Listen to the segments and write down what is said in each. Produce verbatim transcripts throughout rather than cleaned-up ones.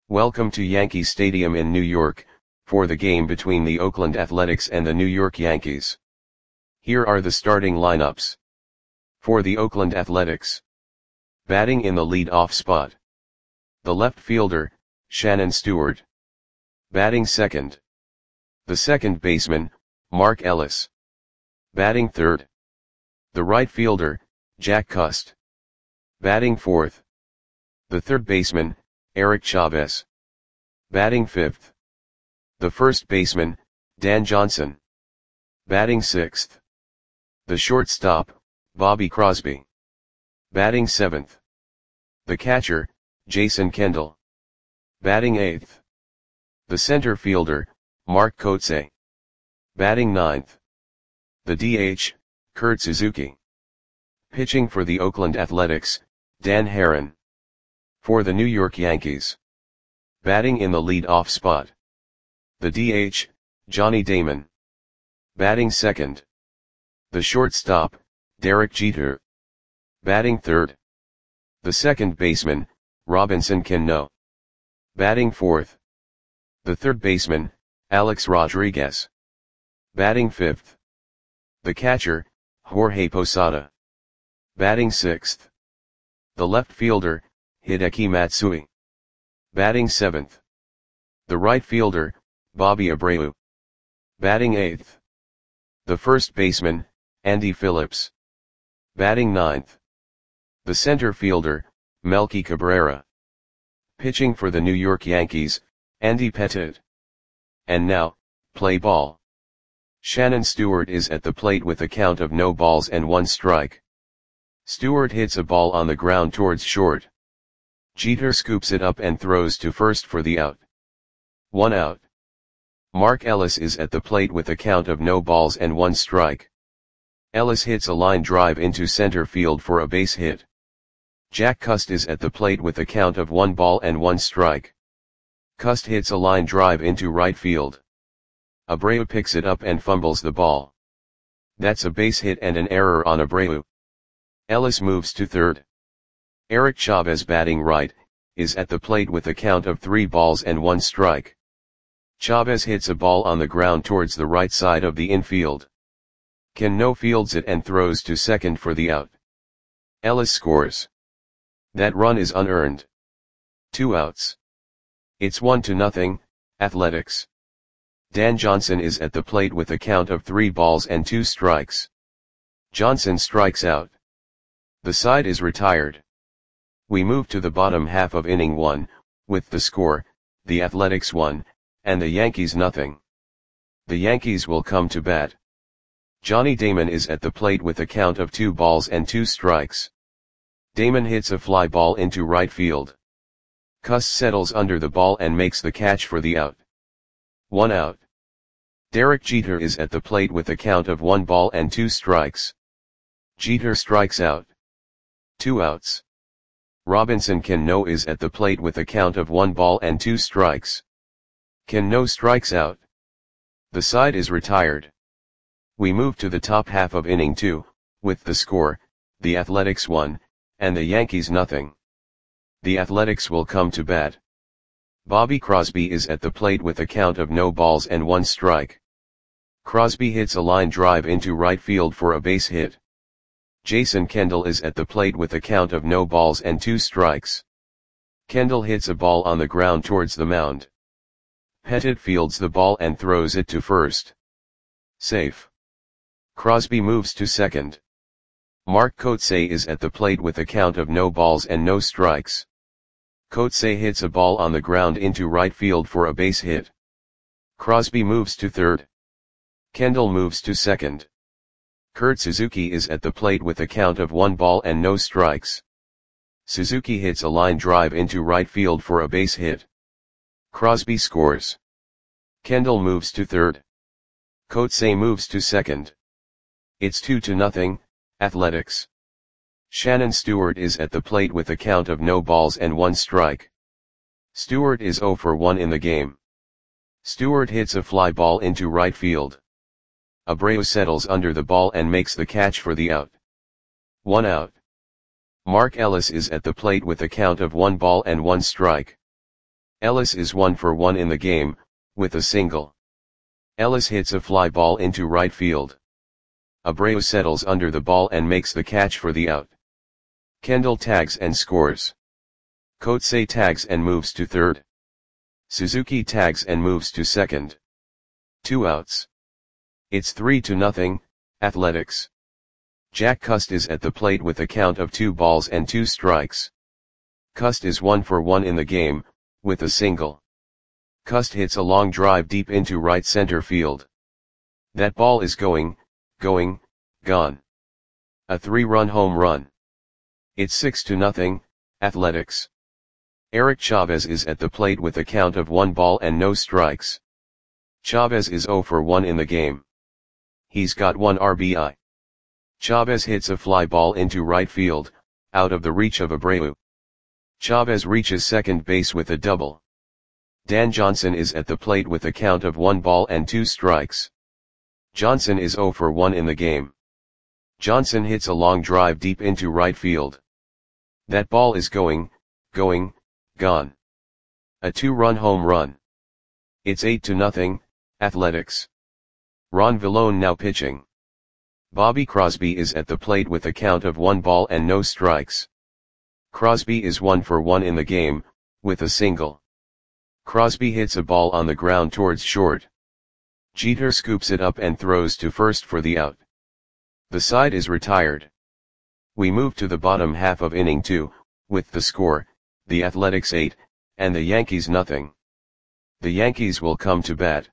Welcome to Yankee Stadium in New York, for the game between the Oakland Athletics and the New York Yankees. Here are the starting lineups. For the Oakland Athletics. Batting in the lead-off spot. The left fielder, Shannon Stewart. Batting second. The second baseman, Mark Ellis. Batting third. The right fielder, Jack Cust. Batting fourth. The third baseman, Eric Chavez. Batting fifth. The first baseman, Dan Johnson. Batting sixth. The shortstop, Bobby Crosby. Batting seventh. The catcher, Jason Kendall. Batting eighth. The center fielder, Mark Kotsay. Batting ninth. The D H, Kurt Suzuki. Pitching for the Oakland Athletics, Dan Haren. For the New York Yankees. Batting in the lead-off spot. The D H, Johnny Damon. Batting second. The shortstop, Derek Jeter. Batting third. The second baseman, Robinson Cano. Batting fourth. The third baseman, Alex Rodriguez. Batting fifth. The catcher, Jorge Posada. Batting sixth. The left fielder, Hideki Matsui. Batting seventh. The right fielder, Bobby Abreu. Batting eighth. The first baseman, Andy Phillips. Batting ninth. The center fielder, Melky Cabrera. Pitching for the New York Yankees, Andy Pettitte. And now, play ball. Shannon Stewart is at the plate with a count of no balls and one strike. Stewart hits a ball on the ground towards short. Jeter scoops it up and throws to first for the out. One out. Mark Ellis is at the plate with a count of no balls and one strike. Ellis hits a line drive into center field for a base hit. Jack Cust is at the plate with a count of one ball and one strike. Cust hits a line drive into right field. Abreu picks it up and fumbles the ball. That's a base hit and an error on Abreu. Ellis moves to third. Eric Chavez, batting right, is at the plate with a count of three balls and one strike. Chavez hits a ball on the ground towards the right side of the infield. Cano fields it and throws to second for the out. Ellis scores. That run is unearned. Two outs. It's one to nothing, Athletics. Dan Johnson is at the plate with a count of three balls and two strikes. Johnson strikes out. The side is retired. We move to the bottom half of inning one, with the score, the Athletics one, and the Yankees nothing. The Yankees will come to bat. Johnny Damon is at the plate with a count of two balls and two strikes. Damon hits a fly ball into right field. Cust settles under the ball and makes the catch for the out. One out. Derek Jeter is at the plate with a count of one ball and two strikes. Jeter strikes out. Two outs. Robinson Cano is at the plate with a count of one ball and two strikes. Cano strikes out. The side is retired. We move to the top half of inning two, with the score, the Athletics one, and the Yankees nothing. The Athletics will come to bat. Bobby Crosby is at the plate with a count of no balls and one strike. Crosby hits a line drive into right field for a base hit. Jason Kendall is at the plate with a count of no balls and two strikes. Kendall hits a ball on the ground towards the mound. Pettitte fields the ball and throws it to first. Safe. Crosby moves to second. Mark Kotsay is at the plate with a count of no balls and no strikes. Kotsay hits a ball on the ground into right field for a base hit. Crosby moves to third. Kendall moves to second. Kurt Suzuki is at the plate with a count of one ball and no strikes. Suzuki hits a line drive into right field for a base hit. Crosby scores. Kendall moves to third. Kotsay moves to second. It's two to nothing, Athletics. Shannon Stewart is at the plate with a count of no balls and one strike. Stewart is zero for one in the game. Stewart hits a fly ball into right field. Abreu settles under the ball and makes the catch for the out. One out. Mark Ellis is at the plate with a count of one ball and one strike. Ellis is one for one in the game, with a single. Ellis hits a fly ball into right field. Abreu settles under the ball and makes the catch for the out. Kendall tags and scores. Kotsay tags and moves to third. Suzuki tags and moves to second. Two outs. It's three to nothing, Athletics. Jack Cust is at the plate with a count of two balls and two strikes. Cust is one for one in the game, with a single. Cust hits a long drive deep into right center field. That ball is going, going, gone. A three-run home run. It's six to nothing, Athletics. Eric Chavez is at the plate with a count of one ball and no strikes. Chavez is zero for one in the game. He's got one R B I. Chavez hits a fly ball into right field, out of the reach of Abreu. Chavez reaches second base with a double. Dan Johnson is at the plate with a count of one ball and two strikes. Johnson is zero for one in the game. Johnson hits a long drive deep into right field. That ball is going, going, gone. A two-run home run. It's eight to nothing, Athletics. Ron Villone now pitching. Bobby Crosby is at the plate with a count of one ball and no strikes. Crosby is one for one in the game, with a single. Crosby hits a ball on the ground towards short. Jeter scoops it up and throws to first for the out. The side is retired. We move to the bottom half of inning two, with the score, the Athletics eight, and the Yankees nothing. The Yankees will come to bat.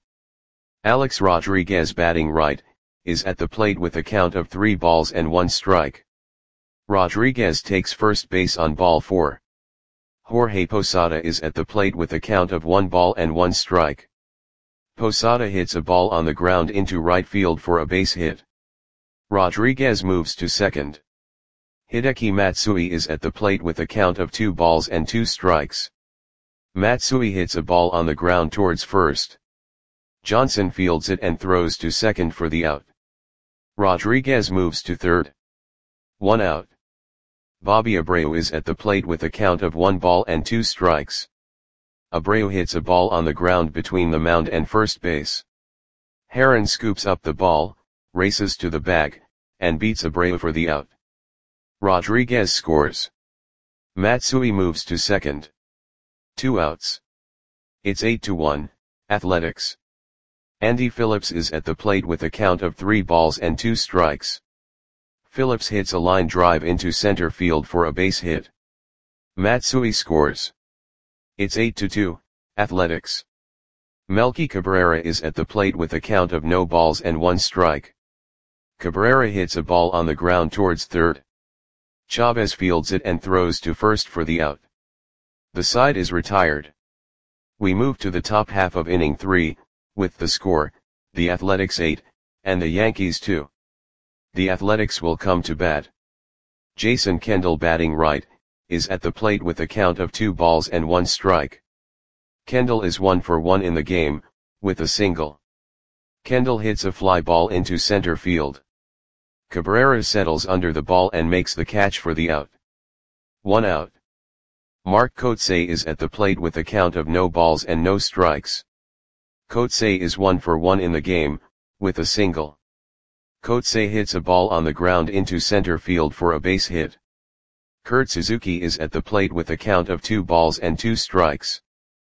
Alex Rodriguez, batting right, is at the plate with a count of three balls and one strike. Rodriguez takes first base on ball four. Jorge Posada is at the plate with a count of one ball and one strike. Posada hits a ball on the ground into right field for a base hit. Rodriguez moves to second. Hideki Matsui is at the plate with a count of two balls and two strikes. Matsui hits a ball on the ground towards first. Johnson fields it and throws to second for the out. Rodriguez moves to third. One out. Bobby Abreu is at the plate with a count of one ball and two strikes. Abreu hits a ball on the ground between the mound and first base. Herron scoops up the ball, races to the bag, and beats Abreu for the out. Rodriguez scores. Matsui moves to second. Two outs. It's eight to one, Athletics. Andy Phillips is at the plate with a count of three balls and two strikes. Phillips hits a line drive into center field for a base hit. Matsui scores. It's eight to two, Athletics. Melky Cabrera is at the plate with a count of no balls and one strike. Cabrera hits a ball on the ground towards third. Chavez fields it and throws to first for the out. The side is retired. We move to the top half of inning three, with the score, the Athletics eight, and the Yankees two. The Athletics will come to bat. Jason Kendall, batting right, is at the plate with a count of two balls and one strike. Kendall is one for one in the game, with a single. Kendall hits a fly ball into center field. Cabrera settles under the ball and makes the catch for the out. One out. Mark Kotsay is at the plate with a count of no balls and no strikes. Kotsay is one for one in the game, with a single. Kotsay hits a ball on the ground into center field for a base hit. Kurt Suzuki is at the plate with a count of two balls and two strikes.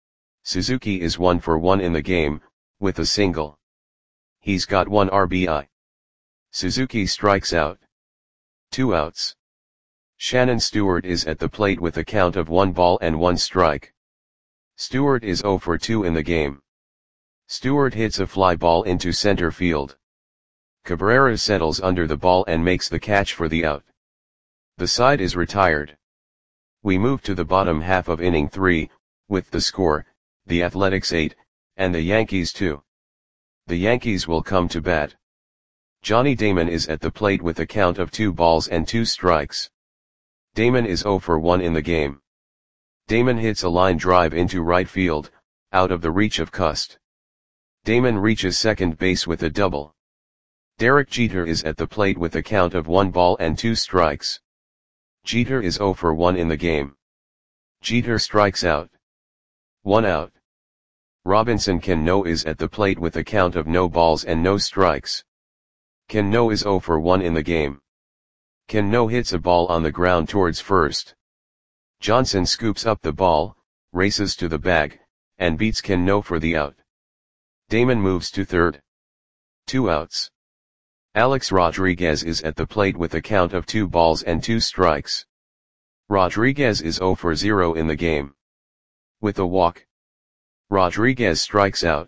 Suzuki is one for one in the game, with a single. He's got one R B I. Suzuki strikes out. Two outs. Shannon Stewart is at the plate with a count of one ball and one strike. Stewart is zero for two in the game. Stewart hits a fly ball into center field. Cabrera settles under the ball and makes the catch for the out. The side is retired. We move to the bottom half of inning three, with the score, the Athletics eight, and the Yankees two. The Yankees will come to bat. Johnny Damon is at the plate with a count of two balls and two strikes. Damon is zero for one in the game. Damon hits a line drive into right field, out of the reach of Cust. Damon reaches second base with a double. Derek Jeter is at the plate with a count of one ball and two strikes. Jeter is zero for one in the game. Jeter strikes out. One out. Robinson Cano is at the plate with a count of no balls and no strikes. Cano is zero for one in the game. Cano hits a ball on the ground towards first. Johnson scoops up the ball, races to the bag, and beats Cano for the out. Damon moves to third. Two outs. Alex Rodriguez is at the plate with a count of two balls and two strikes. Rodriguez is zero for zero in the game. With a walk, Rodriguez strikes out.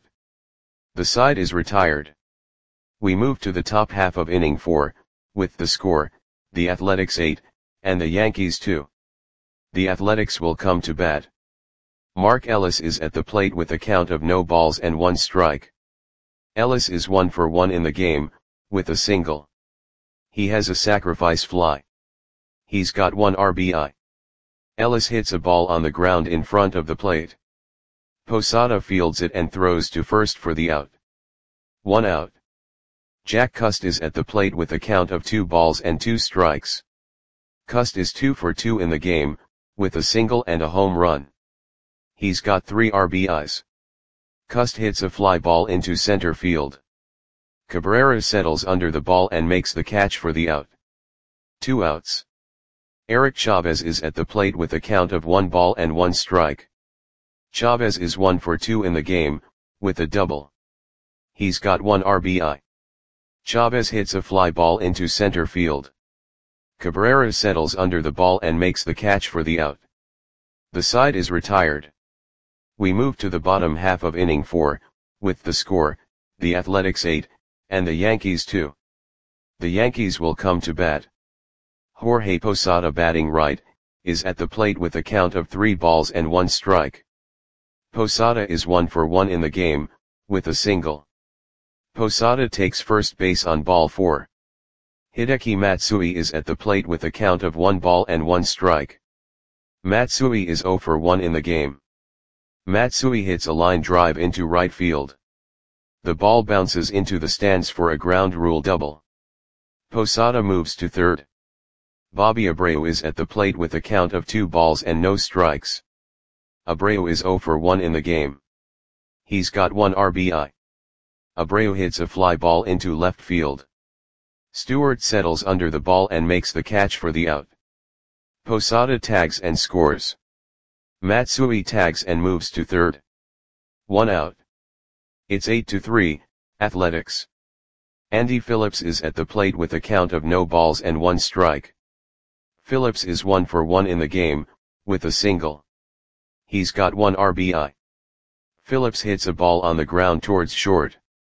The side is retired. We move to the top half of inning four, with the score, the Athletics eight, and the Yankees two. The Athletics will come to bat. Mark Ellis is at the plate with a count of no balls and one strike. Ellis is one for one in the game, with a single. He has a sacrifice fly. He's got one R B I. Ellis hits a ball on the ground in front of the plate. Posada fields it and throws to first for the out. One out. Jack Cust is at the plate with a count of two balls and two strikes. Cust is two for two in the game, with a single and a home run. He's got three R B Is. Cust hits a fly ball into center field. Cabrera settles under the ball and makes the catch for the out. Two outs. Eric Chavez is at the plate with a count of one ball and one strike. Chavez is one for two in the game, with a double. He's got one R B I. Chavez hits a fly ball into center field. Cabrera settles under the ball and makes the catch for the out. The side is retired. We move to the bottom half of inning four, with the score, the Athletics eight, and the Yankees two. The Yankees will come to bat. Jorge Posada, batting right, is at the plate with a count of three balls and one strike. Posada is one for one in the game, with a single. Posada takes first base on ball four. Hideki Matsui is at the plate with a count of one ball and one strike. Matsui is zero for one in the game. Matsui hits a line drive into right field. The ball bounces into the stands for a ground rule double. Posada moves to third. Bobby Abreu is at the plate with a count of two balls and no strikes. Abreu is zero for one in the game. He's got one R B I. Abreu hits a fly ball into left field. Stewart settles under the ball and makes the catch for the out. Posada tags and scores. Matsui tags and moves to third. One out. It's eight to three, Athletics. Andy Phillips is at the plate with a count of no balls and one strike. Phillips is one for one in the game, with a single. He's got one R B I. Phillips hits a ball on the ground towards short.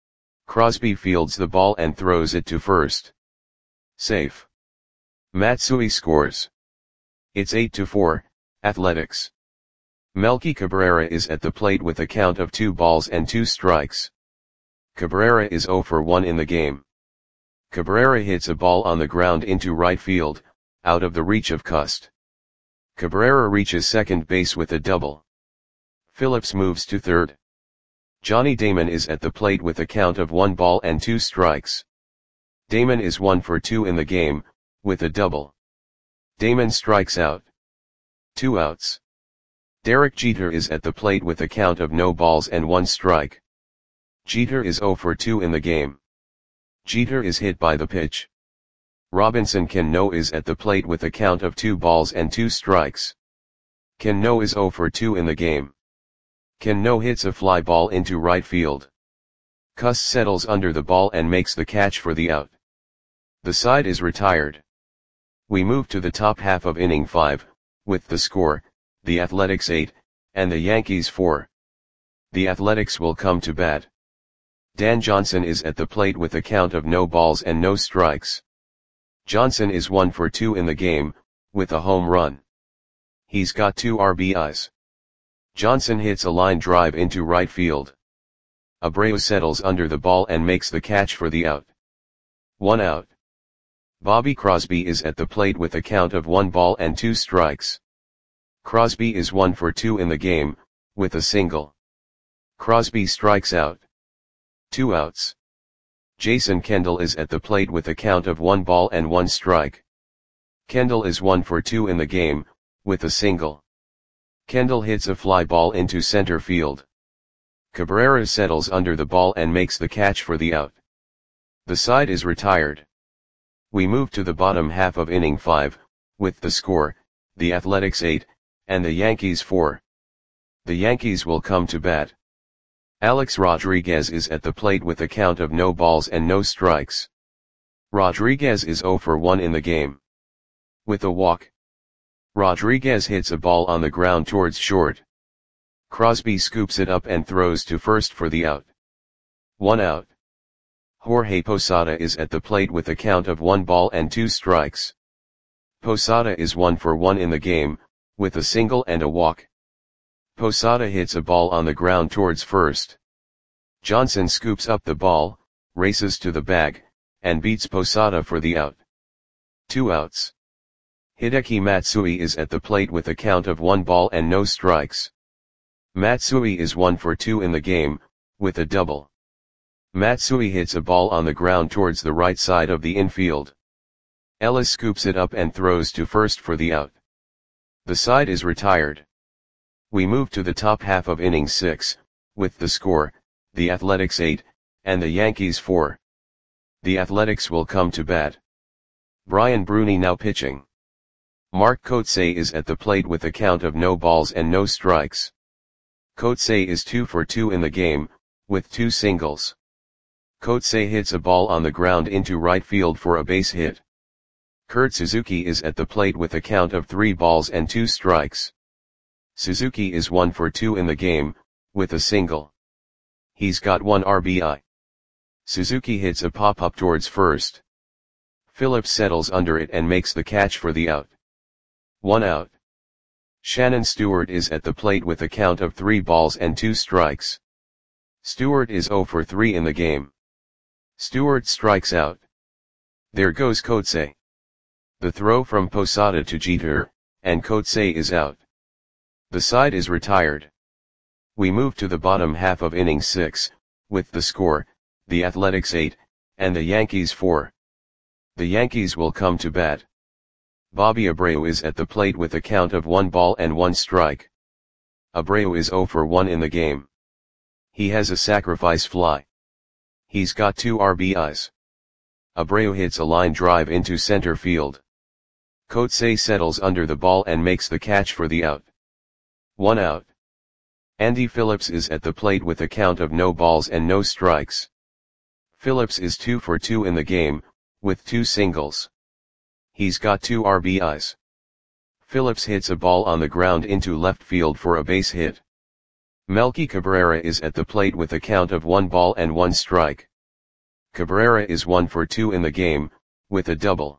Crosby fields the ball and throws it to first. Safe. Matsui scores. It's eight to four, Athletics. Melky Cabrera is at the plate with a count of two balls and two strikes. Cabrera is zero for one in the game. Cabrera hits a ball on the ground into right field, out of the reach of Cust. Cabrera reaches second base with a double. Phillips moves to third. Johnny Damon is at the plate with a count of one ball and two strikes. Damon is one for two in the game, with a double. Damon strikes out. Two outs. Derek Jeter is at the plate with a count of no balls and one strike. Jeter is zero for two in the game. Jeter is hit by the pitch. Robinson Cano is at the plate with a count of two balls and two strikes. Cano is zero for two in the game. Cano hits a fly ball into right field. Cust settles under the ball and makes the catch for the out. The side is retired. We move to the top half of inning five, with the score, the Athletics eight, and the Yankees four. The Athletics will come to bat. Dan Johnson is at the plate with a count of no balls and no strikes. Johnson is one for two in the game, with a home run. He's got two R B Is. Johnson hits a line drive into right field. Abreu settles under the ball and makes the catch for the out. One out. Bobby Crosby is at the plate with a count of one ball and two strikes. Crosby is one for two in the game, with a single. Crosby strikes out. Two outs. Jason Kendall is at the plate with a count of one ball and one strike. Kendall is one for two in the game, with a single. Kendall hits a fly ball into center field. Cabrera settles under the ball and makes the catch for the out. The side is retired. We move to the bottom half of inning five, with the score, the Athletics eight, and the Yankees four. The Yankees will come to bat. Alex Rodriguez is at the plate with a count of no balls and no strikes. Rodriguez is zero for one in the game. With a walk, Rodriguez hits a ball on the ground towards short. Crosby scoops it up and throws to first for the out. One out. Jorge Posada is at the plate with a count of one ball and two strikes. Posada is one for one in the game, with a single and a walk. Posada hits a ball on the ground towards first. Johnson scoops up the ball, races to the bag, and beats Posada for the out. Two outs. Hideki Matsui is at the plate with a count of one ball and no strikes. Matsui is one for two in the game, with a double. Matsui hits a ball on the ground towards the right side of the infield. Ellis scoops it up and throws to first for the out. The side is retired. We move to the top half of inning six, with the score, the Athletics eight, and the Yankees four. The Athletics will come to bat. Brian Bruni now pitching. Mark Kotsay is at the plate with a count of no balls and no strikes. Kotsay is two for two in the game, with two singles. Kotsay hits a ball on the ground into right field for a base hit. Kurt Suzuki is at the plate with a count of three balls and two strikes. Suzuki is one for two in the game, with a single. He's got one R B I. Suzuki hits a pop-up towards first. Phillips settles under it and makes the catch for the out. One out. Shannon Stewart is at the plate with a count of three balls and two strikes. Stewart is zero for three in the game. Stewart strikes out. There goes Kotsay. The throw from Posada to Jeter, and Kotsay is out. The side is retired. We move to the bottom half of inning six, with the score, the Athletics eight, and the Yankees four. The Yankees will come to bat. Bobby Abreu is at the plate with a count of one ball and one strike. Abreu is zero for one in the game. He has a sacrifice fly. He's got two R B Is. Abreu hits a line drive into center field. Kotsay settles under the ball and makes the catch for the out. One out. Andy Phillips is at the plate with a count of no balls and no strikes. Phillips is two for two in the game, with two singles. He's got two R B Is. Phillips hits a ball on the ground into left field for a base hit. Melky Cabrera is at the plate with a count of one ball and one strike. Cabrera is one for two in the game, with a double.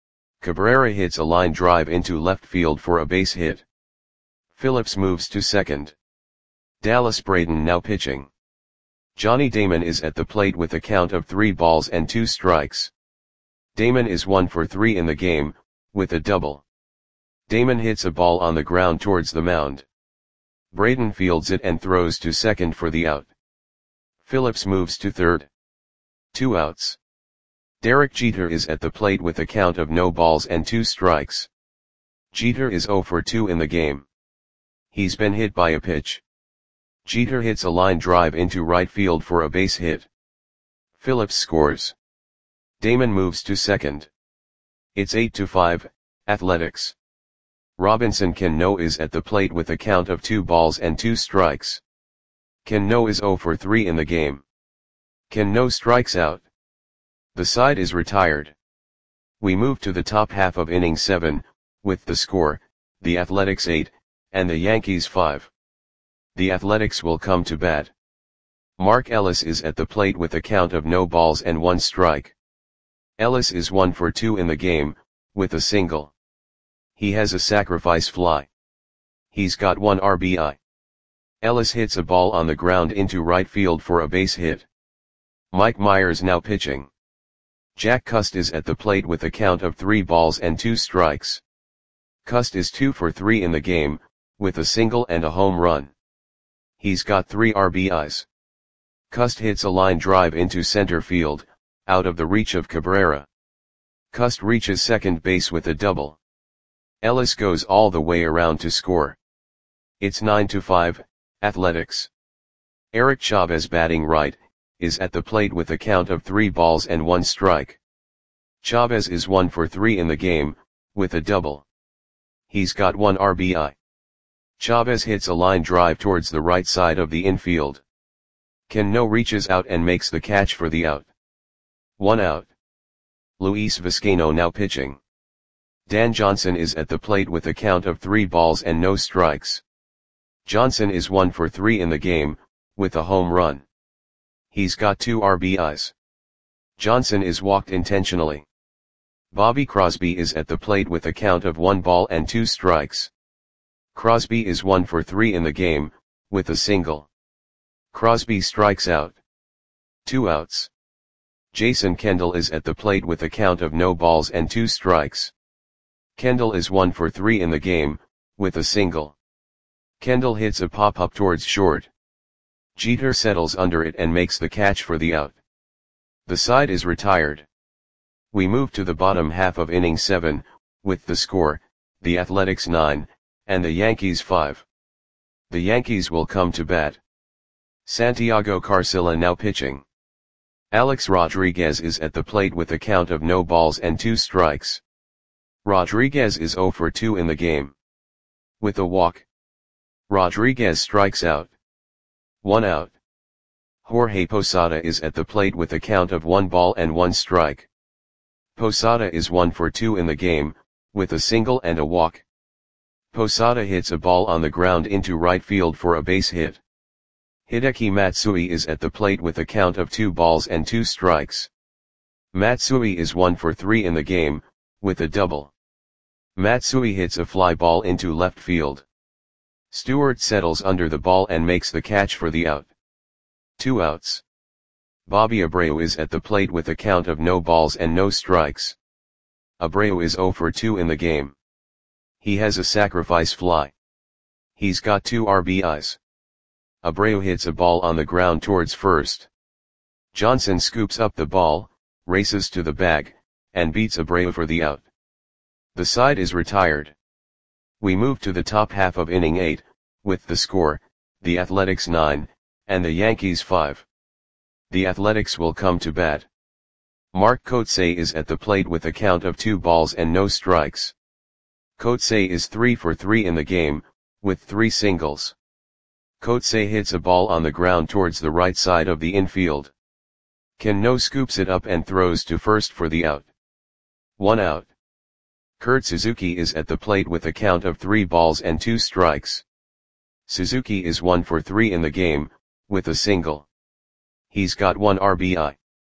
Cabrera hits a line drive into left field for a base hit. Phillips moves to second. Dallas Braden now pitching. Johnny Damon is at the plate with a count of three balls and two strikes. Damon is one for three in the game, with a double. Damon hits a ball on the ground towards the mound. Braden fields it and throws to second for the out. Phillips moves to third. Two outs. Derek Jeter is at the plate with a count of no balls and two strikes. Jeter is zero for two in the game. He's been hit by a pitch. Jeter hits a line drive into right field for a base hit. Phillips scores. Damon moves to second. It's eight to five, Athletics. Robinson Cano is at the plate with a count of two balls and two strikes. Cano is zero for three in the game. Cano strikes out. The side is retired. We move to the top half of inning seven, with the score, the Athletics eight, and the Yankees five. The Athletics will come to bat. Mark Ellis is at the plate with a count of no balls and one strike. Ellis is one for two in the game, with a single. He has a sacrifice fly. He's got one R B I. Ellis hits a ball on the ground into right field for a base hit. Mike Myers now pitching. Jack Cust is at the plate with a count of three balls and two strikes. Cust is two for three in the game, with a single and a home run. He's got three R B Is. Cust hits a line drive into center field, out of the reach of Cabrera. Cust reaches second base with a double. Ellis goes all the way around to score. It's nine to five, Athletics. Eric Chavez batting right, is at the plate with a count of three balls and one strike. Chavez is one for three in the game, with a double. He's got one R B I. Chavez hits a line drive towards the right side of the infield. Cano reaches out and makes the catch for the out. One out. Luis Vizcaino now pitching. Dan Johnson is at the plate with a count of three balls and no strikes. Johnson is one for three in the game, with a home run. He's got two R B Is. Johnson is walked intentionally. Bobby Crosby is at the plate with a count of one ball and two strikes. Crosby is one for three in the game, with a single. Crosby strikes out. Two outs. Jason Kendall is at the plate with a count of no balls and two strikes. Kendall is one for three in the game, with a single. Kendall hits a pop-up towards short. Jeter settles under it and makes the catch for the out. The side is retired. We move to the bottom half of inning seven, with the score, the Athletics nine, and the Yankees five. The Yankees will come to bat. Santiago Carcilla now pitching. Alex Rodriguez is at the plate with a count of no balls and two strikes. Rodriguez is zero for two in the game. With a walk. Rodriguez strikes out. One out. Jorge Posada is at the plate with a count of one ball and one strike. Posada is one for two in the game, with a single and a walk. Posada hits a ball on the ground into right field for a base hit. Hideki Matsui is at the plate with a count of two balls and two strikes. Matsui is one for three in the game, with a double. Matsui hits a fly ball into left field. Stewart settles under the ball and makes the catch for the out. Two outs. Bobby Abreu is at the plate with a count of no balls and no strikes. Abreu is zero for two in the game. He has a sacrifice fly. He's got two R B Is. Abreu hits a ball on the ground towards first. Johnson scoops up the ball, races to the bag, and beats Abreu for the out. The side is retired. We move to the top half of inning eight, with the score, the Athletics nine, and the Yankees five. The Athletics will come to bat. Mark Kotsay is at the plate with a count of two balls and no strikes. Kotsay is three for three in the game, with three singles. Kotsay hits a ball on the ground towards the right side of the infield. Cano scoops it up and throws to first for the out. One out. Kurt Suzuki is at the plate with a count of three balls and two strikes. Suzuki is one for three in the game, with a single. He's got one R B I.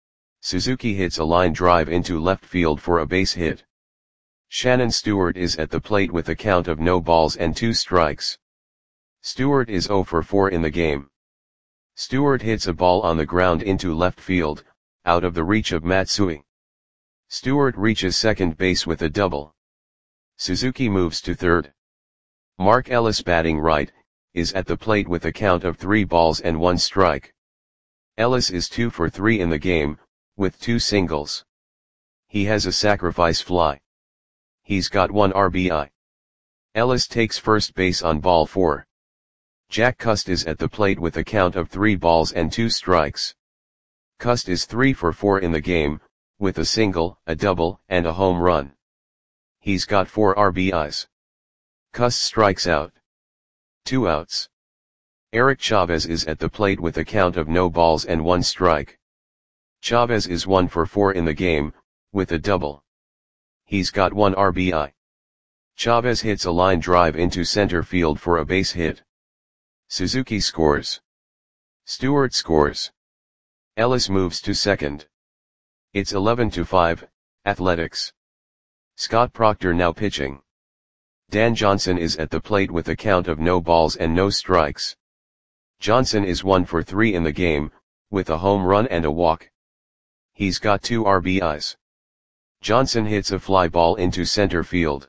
Suzuki hits a line drive into left field for a base hit. Shannon Stewart is at the plate with a count of no balls and two strikes. Stewart is zero for four in the game. Stewart hits a ball on the ground into left field, out of the reach of Matsui. Stewart reaches second base with a double. Suzuki moves to third. Mark Ellis batting right, is at the plate with a count of three balls and one strike. Ellis is two for three in the game, with two singles. He has a sacrifice fly. He's got one R B I. Ellis takes first base on ball four. Jack Cust is at the plate with a count of three balls and two strikes. Cust is three for four in the game, with a single, a double, and a home run. He's got four R B Is. Cust strikes out. Two outs. Eric Chavez is at the plate with a count of no balls and one strike. Chavez is one for four in the game, with a double. He's got one R B I. Chavez hits a line drive into center field for a base hit. Suzuki scores. Stewart scores. Ellis moves to second. It's eleven to five, Athletics. Scott Proctor now pitching. Dan Johnson is at the plate with a count of no balls and no strikes. Johnson is one for three in the game, with a home run and a walk. He's got two R B Is. Johnson hits a fly ball into center field.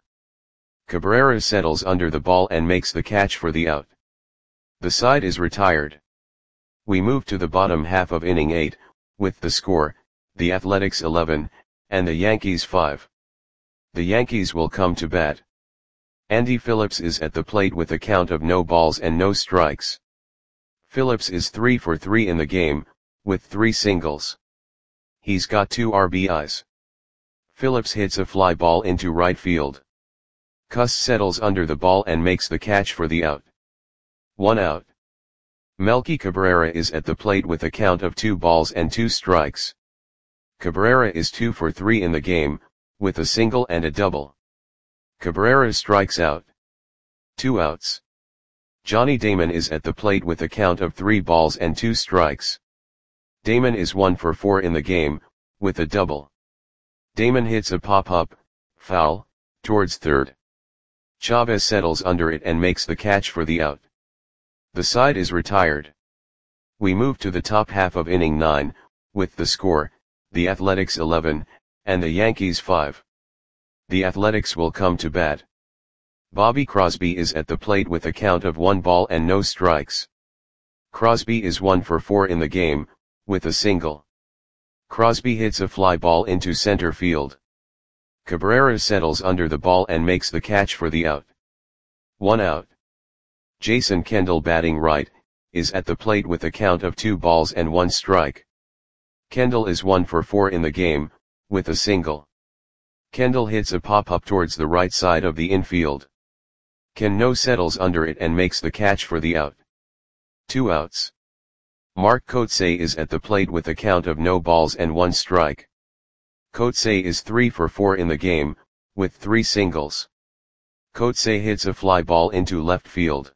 Cabrera settles under the ball and makes the catch for the out. The side is retired. We move to the bottom half of inning eight, with the score, the Athletics eleven, and the Yankees five. The Yankees will come to bat. Andy Phillips is at the plate with a count of no balls and no strikes. Phillips is three for three in the game, with three singles. He's got two R B Is. Phillips hits a fly ball into right field. Cuss settles under the ball and makes the catch for the out. One out. Melky Cabrera is at the plate with a count of two balls and two strikes. Cabrera is two for three in the game, with a single and a double. Cabrera strikes out. Two outs. Johnny Damon is at the plate with a count of three balls and two strikes. Damon is one for four in the game, with a double. Damon hits a pop-up, foul, towards third. Chavez settles under it and makes the catch for the out. The side is retired. We move to the top half of inning nine, with the score, the Athletics eleven, and the Yankees five. The Athletics will come to bat. Bobby Crosby is at the plate with a count of one ball and no strikes. Crosby is one for four in the game, with a single. Crosby hits a fly ball into center field. Cabrera settles under the ball and makes the catch for the out. One out. Jason Kendall, batting right, is at the plate with a count of two balls and one strike. Kendall is one for four in the game, with a single. Kendall hits a pop-up towards the right side of the infield. Cano settles under it and makes the catch for the out. Two outs. Mark Kotsay is at the plate with a count of no balls and one strike. Kotsay is three for four in the game, with three singles. Kotsay hits a fly ball into left field.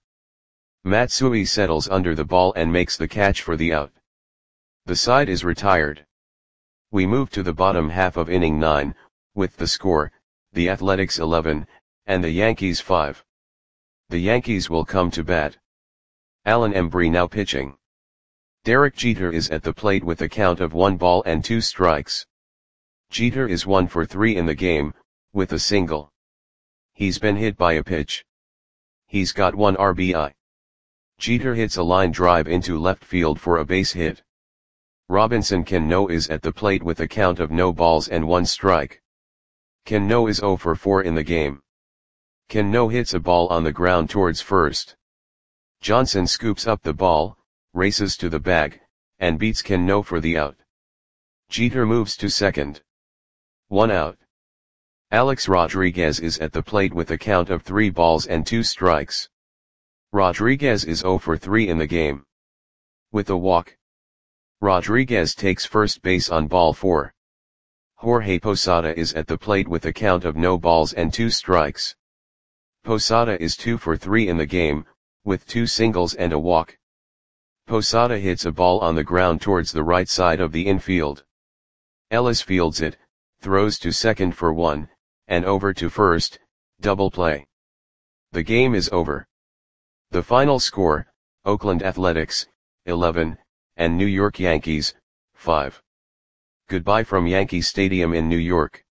Matsui settles under the ball and makes the catch for the out. The side is retired. We move to the bottom half of inning nine, with the score, the Athletics eleven, and the Yankees five. The Yankees will come to bat. Alan Embree now pitching. Derek Jeter is at the plate with a count of one ball and two strikes. Jeter is one for three in the game, with a single. He's been hit by a pitch. He's got one R B I. Jeter hits a line drive into left field for a base hit. Robinson Cano is at the plate with a count of no balls and one strike. Cano is zero for four in the game. Cano hits a ball on the ground towards first. Johnson scoops up the ball, races to the bag, and beats Cano for the out. Jeter moves to second. One out. Alex Rodriguez is at the plate with a count of three balls and two strikes. Rodriguez is zero for three in the game. With a walk. Rodriguez takes first base on ball four. Jorge Posada is at the plate with a count of no balls and two strikes. Posada is two for three in the game, with two singles and a walk. Posada hits a ball on the ground towards the right side of the infield. Ellis fields it, throws to second for one, and over to first, double play. The game is over. The final score, Oakland Athletics, eleven, and New York Yankees, five. Goodbye from Yankee Stadium in New York.